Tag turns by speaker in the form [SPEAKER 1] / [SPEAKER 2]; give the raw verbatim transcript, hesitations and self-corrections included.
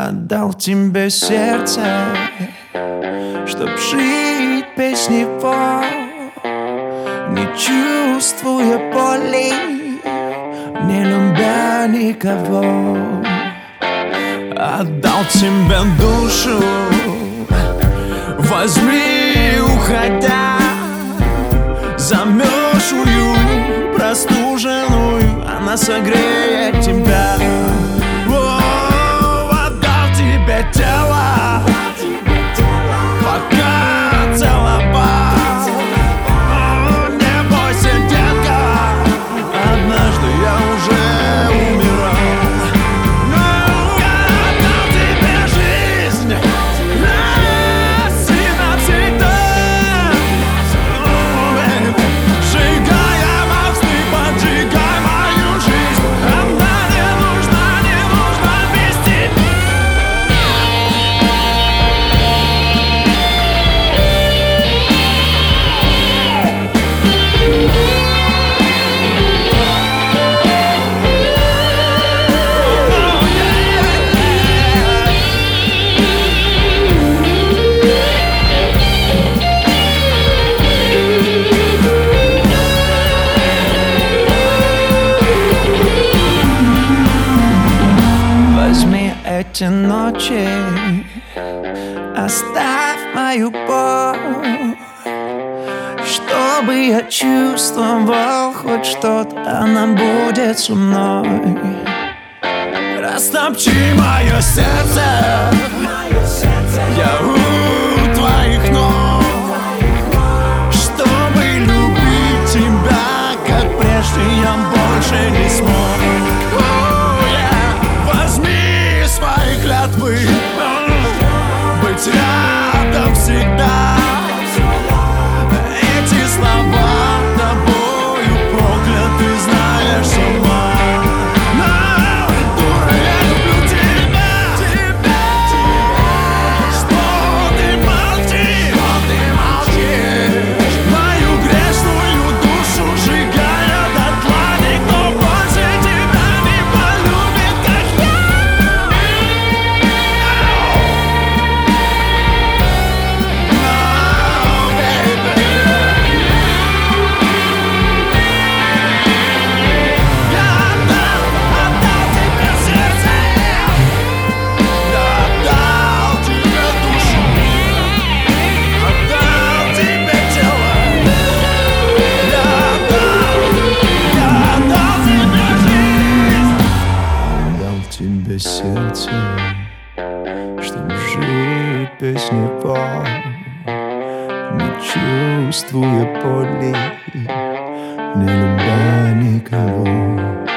[SPEAKER 1] Отдал тебе сердце, чтоб жить без него, не чувствуя боли, не любя никого. Отдал тебе душу, возьми, уходя, замерзшую, простуженную, она согреет тебя. О, отдал тебе тело, пока целовал. О, не бойся, детка, однажды я уже умирал. Эти ночи оставь мою боль, чтобы я чувствовал хоть что-то, она будет со мной. Растопчи мое сердце, я у твоих ног, чтобы любить тебя, как прежде я больше не смог. Клятвы быть рядом всегда. Эти слова тобою прокляты, знаешь сама. Но, дура, я люблю тебя, тебя, тебя. Что ты молчишь, что ты молчишь? Мою грешную душу сжигая дотла, никто больше тебя не полюбит, как я. Тебе сердце, чтоб жить без него, не чувствуя боли, не любя никого.